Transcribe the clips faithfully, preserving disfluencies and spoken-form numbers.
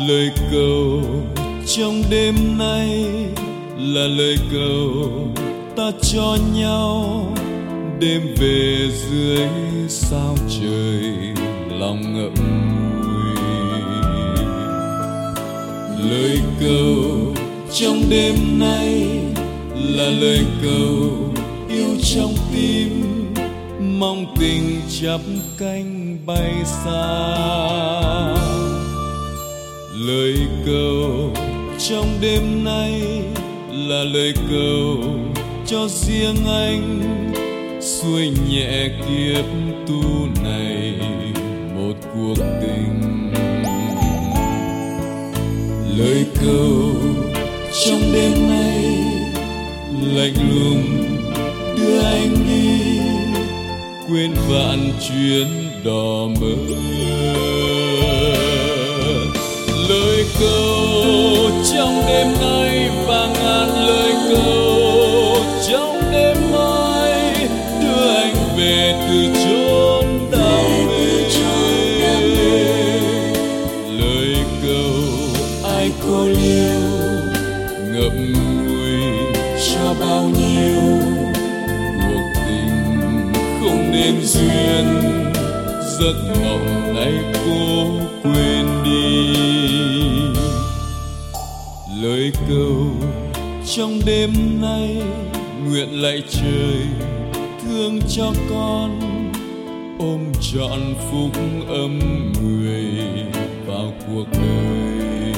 Lời cầu trong đêm nay là lời cầu ta cho nhau, đêm về dưới sao trời lòng ngậm ngùi. Lời cầu trong đêm nay là lời cầu yêu trong tim, mong tình chắp cánh bay xa. Lời cầu trong đêm nay là lời cầu cho riêng anh, xuôi nhẹ kiếp tu này một cuộc tình. Lời cầu trong đêm nay lạnh lùng đưa anh đi, quên vạn chuyến đò mơ. Lời cầu trong đêm nay và ngàn lời cầu trong đêm mai đưa anh về từ chốn đam mê. Lời cầu ai cô liêu ngậm ngùi cho bao nhiêu cuộc tình không nên duyên, giấc mộng này cô quên đi. Lời cầu trong đêm nay nguyện lạy trời thương cho con, ôm trọn phúc âm người vào cuộc đời.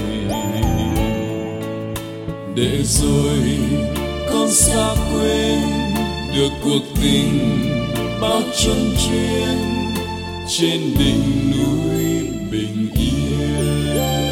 Để rồi con xa quên được cuộc tình bao chân chuyên trên đỉnh núi bình yên.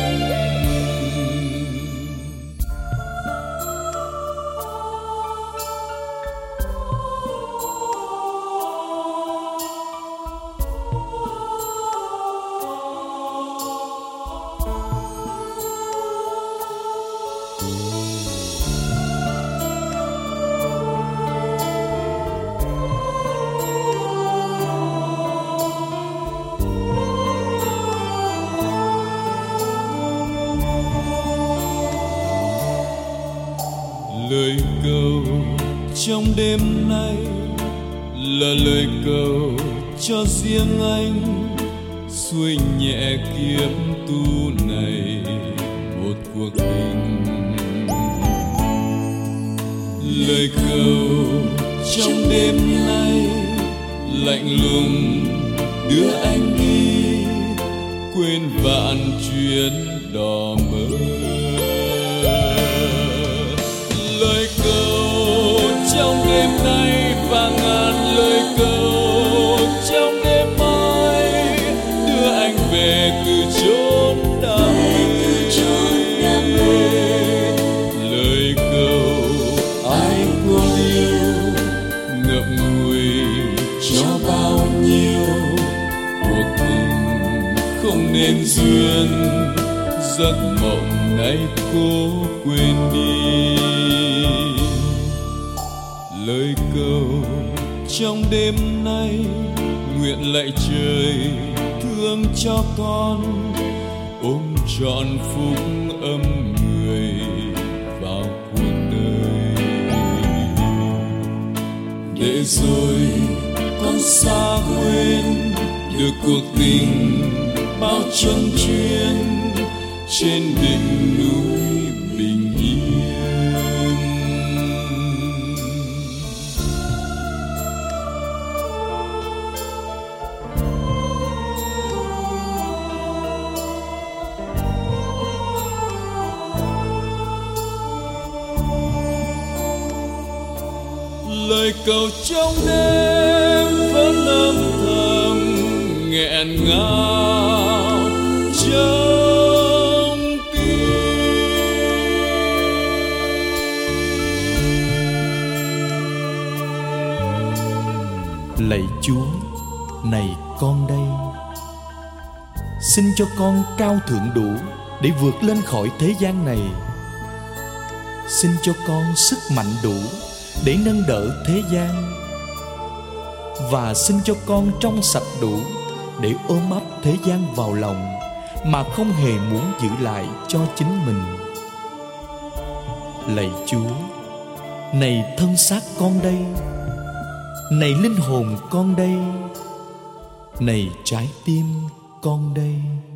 Lời cầu trong đêm nay là lời cầu cho riêng anh, xuôi nhẹ kiếp tu này một cuộc tình. Lời cầu trong đêm nay lạnh lùng đưa anh đi, quên vạn chuyến đò mơ. Lời cầu trong đêm nay và ngàn lời cầu trong đêm mai đưa anh về từ chốn đam mê. Lời cầu ai cô liêu ngậm ngùi cho bao nhiêu cuộc tình không nên duyên, giấc mộng này cô quên đi. Lời cầu trong đêm nay nguyện lạy trời thương cho con, ôm trọn phúc âm người vào cuộc đời. Để rồi con xa quên được cuộc tình bao chân chuyên trên đỉnh núi bình yên. Lời cầu trong đêm vẫn âm thầm nghẹn ngào trong tim. Lạy Chúa, này con đây, xin cho con cao thượng đủ để vượt lên khỏi thế gian này. Xin cho con sức mạnh đủ để nâng đỡ thế gian, và xin cho con trong sạch đủ để ôm ấp thế gian vào lòng, mà không hề muốn giữ lại cho chính mình. Lạy Chúa, này thân xác con đây, này linh hồn con đây, này trái tim con đây.